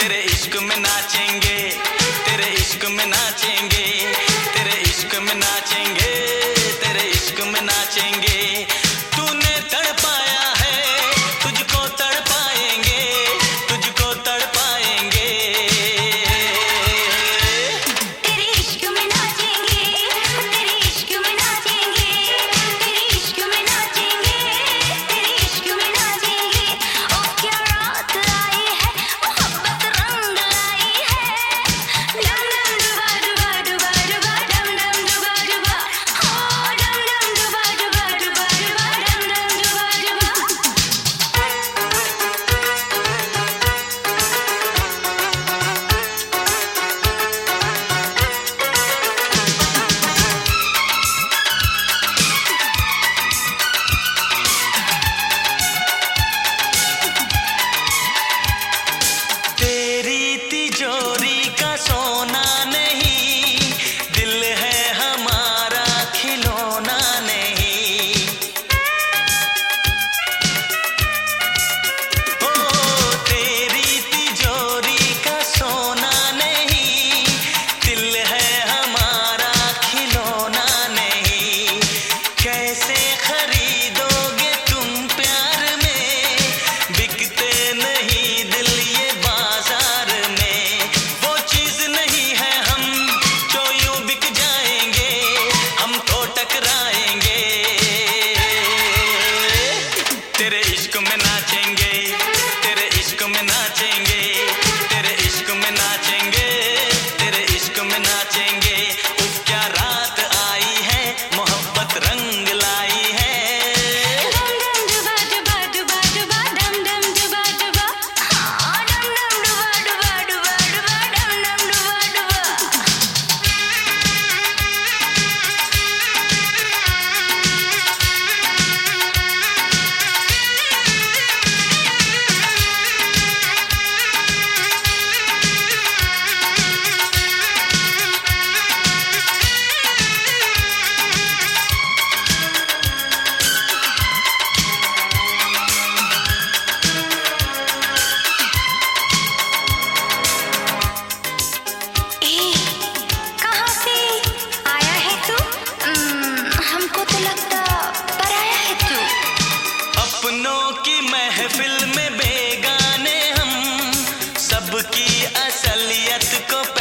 तेरे इश्क में नाचेंगे, तेरे इश्क में नाचेंगे, तेरे इश्क में नाचेंगे, तेरे इश्क में नाचेंगे। तूने तड़पाया है, तुझको तड़पाएंगे, तुझको तड़पाएंगे। तेरे इश्क में नाचेंगे, तेरे इश्क में नाचेंगे, तेरे इश्क में नाचेंगे, तेरे इश्क में नाचेंगे। ओ क्या रात आई है, मोहब्बत रंग लाई है। डम डम डुबा डुबा डुबा डुबा, डम डम डुबा डुबा, हो डम डम डुबा डुबा डुबा डुबा, डम डम डुबा डुबा। तेरी तिजोरी का सोना नहीं, दिल है हमारा खिलौना नहीं। ओ तेरी तिजोरी का सोना नहीं, दिल है हमारा खिलौना नहीं। कैसे खरीदोगे तुम प्यार में, बिकते नहीं दिल ये बाजार में। वो चीज नहीं है हम जो यूं बिक जाएंगे, हम तो टकराएंगे। तेरे इश्क में नाचेंगे, तेरे इश्क में नाचेंगे, तेरे इश्क में नाचेंगे, तेरे इश्क में नाचेंगे। उफ क्या रात आई है, मोहब्बत रंग लाई है। डम डम डुबा डुबा डुबा डुबा, डम डम डुबा डुबा, हाँ डम डम डुबा डुबा डुबा डुबा, डम डम डुबा डुबा। ए, कहाँ से आया है तू? हमको तो लगता पराया है तू। अपनों की महफिल में बेगाने हम, सबकी असलियत को